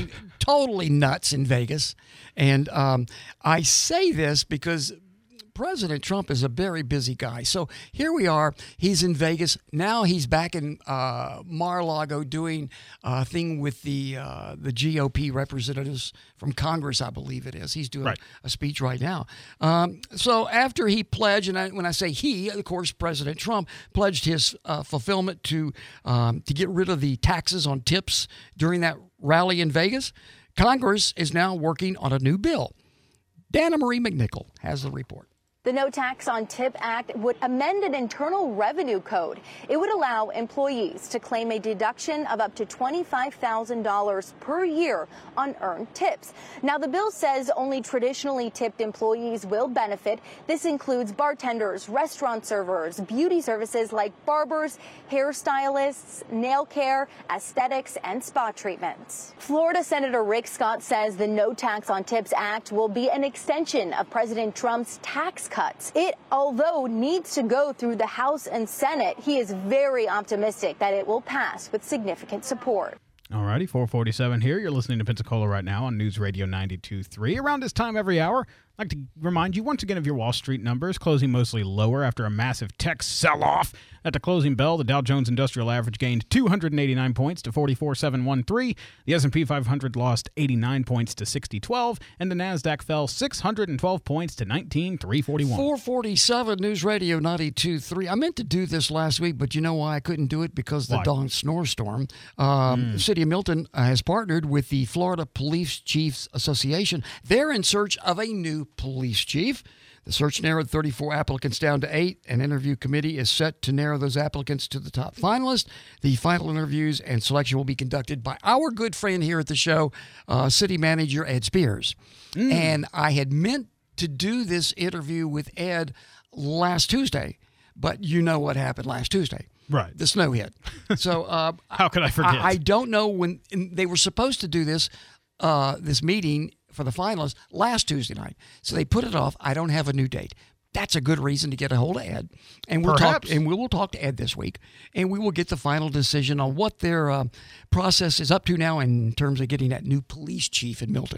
totally nuts in Vegas. And I say this because President Trump is a very busy guy. So here we are. He's in Vegas. Now he's back in Mar-a-Lago doing a thing with the GOP representatives from Congress, I believe it is. He's doing a speech right now. So after he pledged, and when I say he, of course, President Trump pledged his fulfillment to get rid of the taxes on tips during that rally in Vegas, Congress is now working on a new bill. Dana Marie McNichol has the report. The No Tax on Tip Act would amend an internal revenue code. It would allow employees to claim a deduction of up to $25,000 per year on earned tips. Now, the bill says only traditionally tipped employees will benefit. This includes bartenders, restaurant servers, beauty services like barbers, hairstylists, nail care, aesthetics, and spa treatments. Florida Senator Rick Scott says the No Tax on Tips Act will be an extension of President Trump's tax cuts. It, although needs to go through the House and Senate, he is very optimistic that it will pass with significant support. All righty, 4:47 here. You're listening to Pensacola right now on News Radio 92.3. Around this time every hour, I'd like to remind you once again of your Wall Street numbers, closing mostly lower after a massive tech sell-off. At the closing bell, the Dow Jones Industrial Average gained 289 points to 44,713. The S&P 500 lost 89 points to 6012, and the Nasdaq fell 612 points to 19,341. 447 News Radio 92.3. I meant to do this last week, but you know why I couldn't do it? Because the Dawn Snorestorm. The City of Milton has partnered with the Florida Police Chiefs Association. They're in search of a new police chief. The search narrowed 34 applicants down to 8. An interview committee is set to narrow those applicants to the top finalists. The final interviews and selection will be conducted by our good friend here at the show, City Manager Ed Spears. And I had meant to do this interview with Ed last Tuesday, but you know what happened last Tuesday. Right. The snow hit. So how could I forget? I don't know when they were supposed to do this meeting for the finalists last Tuesday night. So they put it off. I don't have a new date. That's a good reason to get a hold of Ed. And we will talk to Ed this week, and we will get the final decision on what their process is up to now in terms of getting that new police chief in Milton.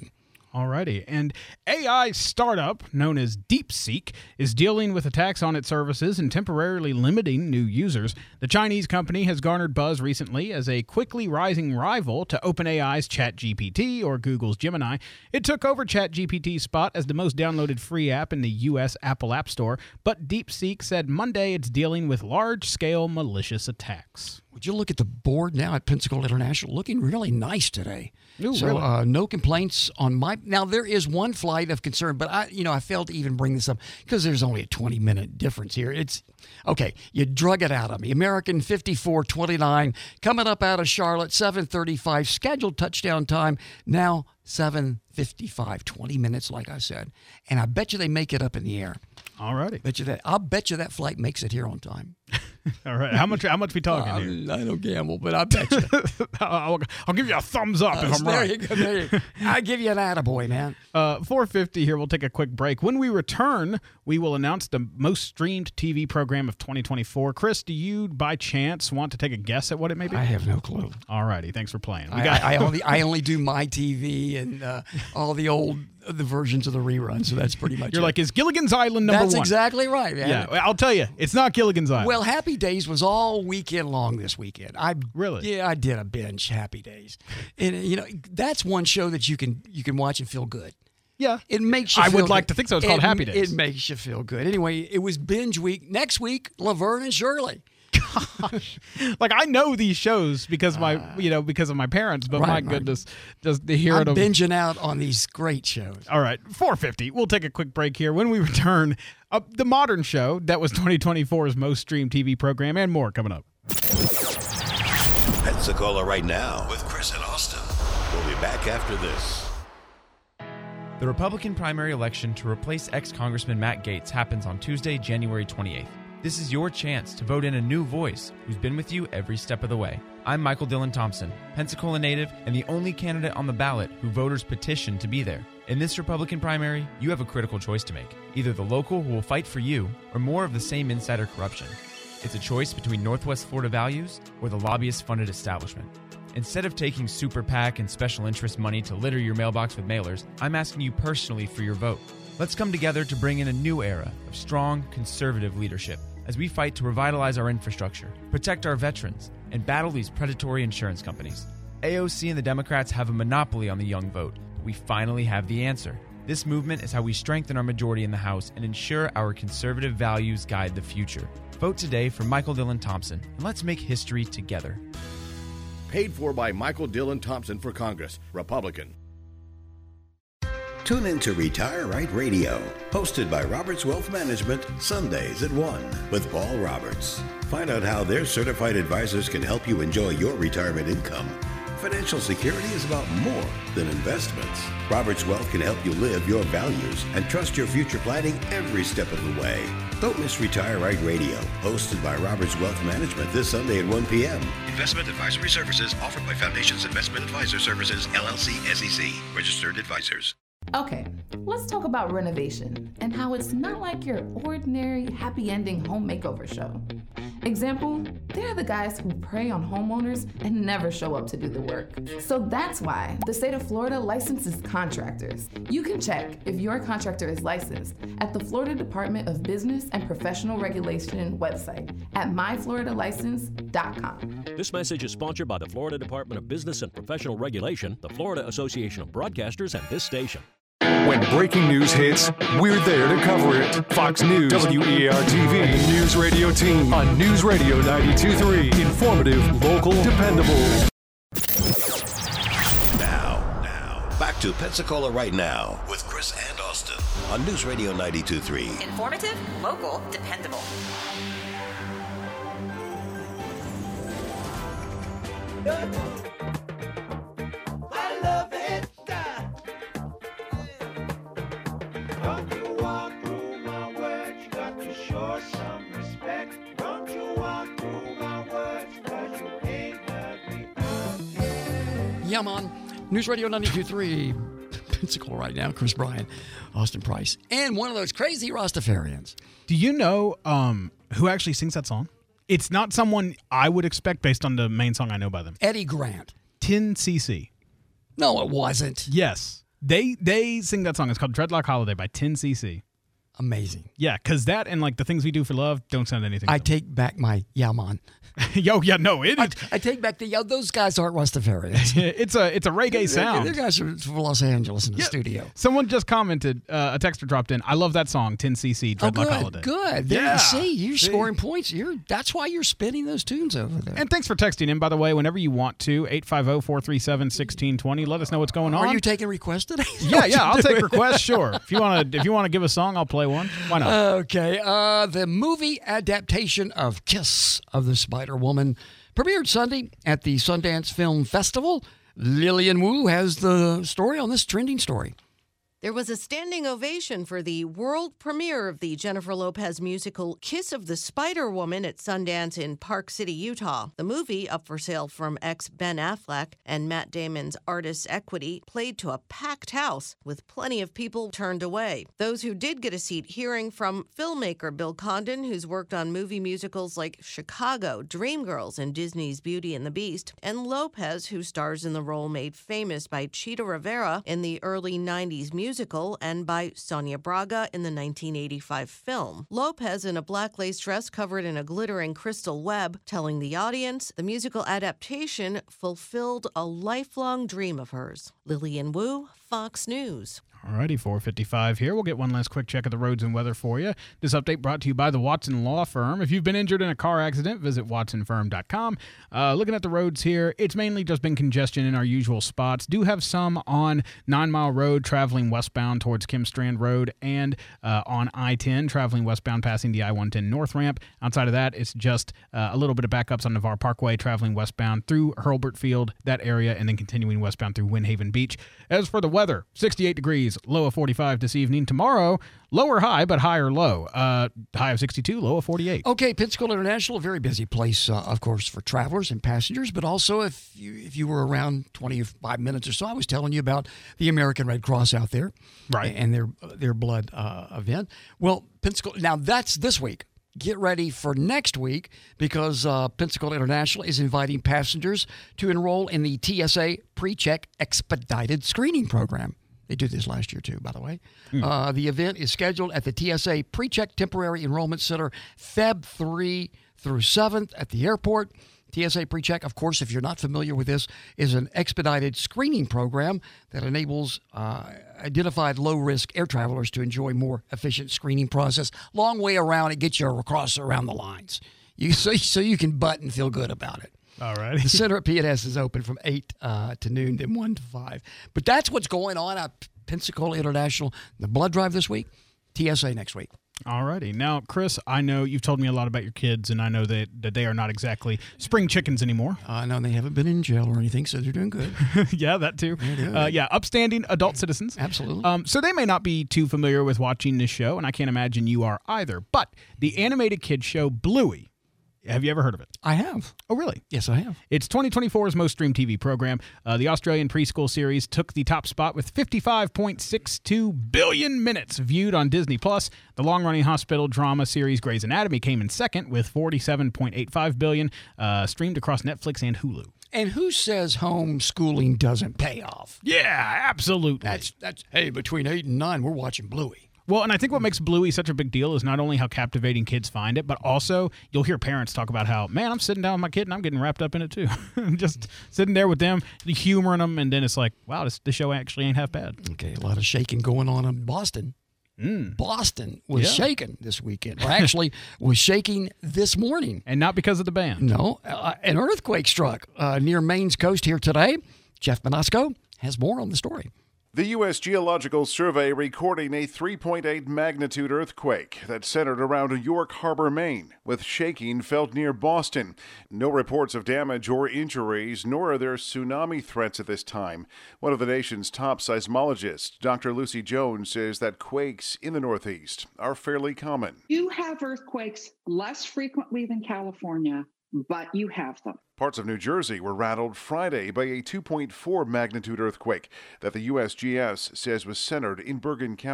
Alrighty. And AI startup known as DeepSeek is dealing with attacks on its services and temporarily limiting new users. The Chinese company has garnered buzz recently as a quickly rising rival to OpenAI's ChatGPT or Google's Gemini. It took over ChatGPT's spot as the most downloaded free app in the U.S. Apple App Store, but DeepSeek said Monday it's dealing with large-scale malicious attacks. Would you look at the board now at Pensacola International? Looking really nice today. Ooh, so really? No complaints on my. Now there is one flight of concern, but I failed to even bring this up because there's only a 20-minute difference here. It's okay. You drug it out of me. American 5429 coming up out of Charlotte, 7:35 scheduled touchdown time. Now 7:55, 20 minutes, like I said, and I bet you they make it up in the air. Alrighty. I'll bet you that flight makes it here on time. All right. How much we talking here? I don't gamble, but I bet you. I'll give you a thumbs up if I'm right. There you go. I give you an attaboy, man. 4:50 here. We'll take a quick break. When we return, we will announce the most streamed TV program of 2024. Chris, do you by chance want to take a guess at what it may be? I have no clue. All righty. Thanks for playing. I only do my TV and all the versions of the rerun, so that's pretty much You're it. like, is Gilligan's Island number That's one? That's exactly right, man. Yeah, I'll tell you, it's not Gilligan's Island. Well, Happy Days was all weekend long this weekend. Really? Yeah, I did a binge Happy Days, and that's one show that you can watch and feel good. Yeah, it makes you. I feel would like good. to think so. It's called Happy Days. It makes you feel good. Anyway, it was binge week. Next week, Laverne and Shirley. Gosh, like I know these shows because because of my parents, but my goodness, just to hear I'm it. I'm binging out on these great shows. All right, 4:50. We'll take a quick break here. When we return, the Modern Show that was 2024's most streamed TV program and more coming up. Pensacola right now with Chris and Austin. We'll be back after this. The Republican primary election to replace ex-Congressman Matt Gaetz happens on Tuesday, January 28th. This is your chance to vote in a new voice who's been with you every step of the way. I'm Michael Dillon Thompson, Pensacola native and the only candidate on the ballot who voters petitioned to be there. In this Republican primary, you have a critical choice to make. Either the local who will fight for you or more of the same insider corruption. It's a choice between Northwest Florida values or the lobbyist-funded establishment. Instead of taking super PAC and special interest money to litter your mailbox with mailers, I'm asking you personally for your vote. Let's come together to bring in a new era of strong, conservative leadership as we fight to revitalize our infrastructure, protect our veterans, and battle these predatory insurance companies. AOC and the Democrats have a monopoly on the young vote, but we finally have the answer. This movement is how we strengthen our majority in the House and ensure our conservative values guide the future. Vote today for Michael Dillon Thompson, and let's make history together. Paid for by Michael Dillon Thompson for Congress, Republican. Tune in to Retire Right Radio, hosted by Roberts Wealth Management, Sundays at 1 with Paul Roberts. Find out how their certified advisors can help you enjoy your retirement income. Financial security is about more than investments. Roberts Wealth can help you live your values and trust your future planning every step of the way. Don't miss Retire Right Radio, hosted by Roberts Wealth Management this Sunday at 1 p.m. Investment advisory services offered by Foundations Investment Advisor Services, LLC, SEC, registered advisors. Okay, let's talk about renovation and how it's not like your ordinary happy ending home makeover show. Example, they're the guys who prey on homeowners and never show up to do the work. So that's why the state of Florida licenses contractors. You can check if your contractor is licensed at the Florida Department of Business and Professional Regulation website at myfloridalicense.com. This message is sponsored by the Florida Department of Business and Professional Regulation, the Florida Association of Broadcasters, and this station. When breaking news hits, we're there to cover it. Fox News, WEAR-TV, and the News Radio team on News Radio 92.3. Informative, local, dependable. Now, back to Pensacola right now with Chris and Austin on News Radio 92.3. Informative, local, dependable. I love it. Don't you walk through my words, you got to show some respect. Don't you walk through my words, cause you ain't heard me before. Yeah, man. News Radio 92.3, Pensacola right now. Chris Bryan, Austin Price, and one of those crazy Rastafarians. Do you know who actually sings that song? It's not someone I would expect based on the main song I know by them. Eddie Grant. 10cc. No, it wasn't. Yes. They sing that song. It's called Dreadlock Holiday by 10cc. Amazing. Yeah, because that and like the things we do for love don't sound anything. I take back my Yaman. Yo, yeah, no, it is. I take back those guys aren't Rastafarians. It's a reggae sound. They're guys from Los Angeles in the studio. Someone just commented, a texter dropped in, I love that song, 10cc, Dreadlock Holiday. Good. There you see. You're scoring points. That's why you're spinning those tunes over there. And thanks for texting in, by the way, whenever you want to, 850-437-1620. Let us know what's going on. Are you taking requests today? Yeah, I'll take requests, sure. If you want to give a song, I'll play one. Why not? Okay. The movie adaptation of Kiss of the Spider-Woman premiered Sunday at the Sundance Film Festival. Lillian Wu has the story on this trending story. There was a standing ovation for the world premiere of the Jennifer Lopez musical Kiss of the Spider-Woman at Sundance in Park City, Utah. The movie, up for sale from ex-Ben Affleck and Matt Damon's Artists Equity, played to a packed house with plenty of people turned away. Those who did get a seat hearing from filmmaker Bill Condon, who's worked on movie musicals like Chicago, Dreamgirls, and Disney's Beauty and the Beast, and Lopez, who stars in the role made famous by Chita Rivera in the early 90s musical and by Sonia Braga in the 1985 film. Lopez, in a black lace dress covered in a glittering crystal web, telling the audience the musical adaptation fulfilled a lifelong dream of hers. Lillian Wu, Fox News. Alrighty, 4:55 here. We'll get one last quick check of the roads and weather for you. This update brought to you by the Watson Law Firm. If you've been injured in a car accident, visit watsonfirm.com. Looking at the roads here, it's mainly just been congestion in our usual spots. Do have some on 9 Mile Road traveling westbound towards Kim Strand Road and on I-10 traveling westbound passing the I-110 North Ramp. Outside of that, it's just a little bit of backups on Navarre Parkway traveling westbound through Hurlburt Field, that area, and then continuing westbound through Windhaven Beach. As for the weather, 68 degrees. Low of 45 this evening. Tomorrow, lower high, but higher low. High of 62, low of 48. Okay, Pensacola International, a very busy place, of course, for travelers and passengers, but also if you were around 25 minutes or so, I was telling you about the American Red Cross out there, right, and their blood event. Well, Pensacola, now that's this week. Get ready for next week because Pensacola International is inviting passengers to enroll in the TSA PreCheck Expedited Screening Program. They did this last year, too, by the way. The event is scheduled at the TSA PreCheck Temporary Enrollment Center, Feb 3 through 7th at the airport. TSA PreCheck, of course, if you're not familiar with this, is an expedited screening program that enables identified low-risk air travelers to enjoy more efficient screening process. Long way around, it gets you across around the lines. So you can butt and feel good about it. All right. The center at P&S is open from 8 to noon, then 1 to 5. But that's what's going on at Pensacola International. The blood drive this week, TSA next week. All righty. Now, Chris, I know you've told me a lot about your kids, and I know that they are not exactly spring chickens anymore. No, they haven't been in jail or anything, so they're doing good. Yeah, that too. Upstanding adult citizens. Absolutely. So they may not be too familiar with watching this show, and I can't imagine you are either. But the animated kids show Bluey. Have you ever heard of it? I have. Oh, really? Yes, I have. It's 2024's most streamed TV program. The Australian preschool series took the top spot with 55.62 billion minutes viewed on Disney+. The long-running hospital drama series Grey's Anatomy came in second with 47.85 billion streamed across Netflix and Hulu. And who says homeschooling doesn't pay off? Yeah, absolutely. That's hey, between 8 and 9, we're watching Bluey. Well, and I think what makes Bluey such a big deal is not only how captivating kids find it, but also you'll hear parents talk about how, man, I'm sitting down with my kid and I'm getting wrapped up in it too. Just sitting there with them, humoring them, and then it's like, wow, this show actually ain't half bad. Okay, a lot of shaking going on in Boston. Boston was shaking this weekend, or actually was shaking this morning. And not because of the band. No, an earthquake struck near Maine's coast here today. Jeff Manasco has more on the story. The U.S. Geological Survey recording a 3.8 magnitude earthquake that centered around York Harbor, Maine, with shaking felt near Boston. No reports of damage or injuries, nor are there tsunami threats at this time. One of the nation's top seismologists, Dr. Lucy Jones, says that quakes in the Northeast are fairly common. You have earthquakes less frequently than California, but you have them. Parts of New Jersey were rattled Friday by a 2.4 magnitude earthquake that the USGS says was centered in Bergen County.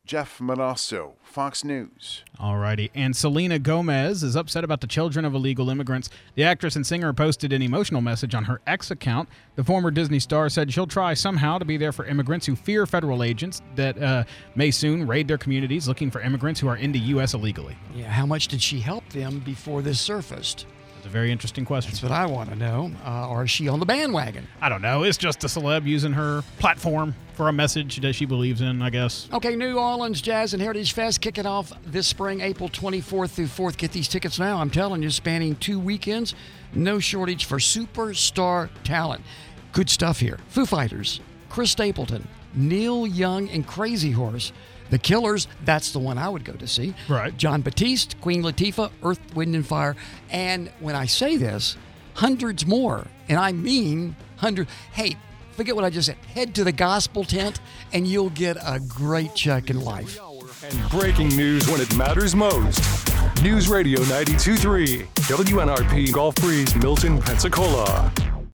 Jeff Manasso, Fox News. Alrighty. And Selena Gomez is upset about the children of illegal immigrants. The actress and singer posted an emotional message on her X account. The former Disney star said she'll try somehow to be there for immigrants who fear federal agents that may soon raid their communities looking for immigrants who are in the U.S. illegally. Yeah, how much did she help them before this surfaced? It's a very interesting question. That's what I want to know. Or is she on the bandwagon? I don't know. It's just a celeb using her platform for a message that she believes in, I guess. Okay, New Orleans Jazz and Heritage Fest kicking off this spring, April 24th through 4th. Get these tickets now. I'm telling you, spanning 2 weekends, no shortage for superstar talent. Good stuff here. Foo Fighters, Chris Stapleton, Neil Young, and Crazy Horse. The Killers, that's the one I would go to see. Right. John Batiste, Queen Latifah, Earth, Wind, and Fire. And when I say this, hundreds more. And I mean hundreds. Hey, forget what I just said. Head to the gospel tent, and you'll get a great check in life. And breaking news when it matters most. News Radio 92.3, WNRP Gulf Breeze, Milton, Pensacola.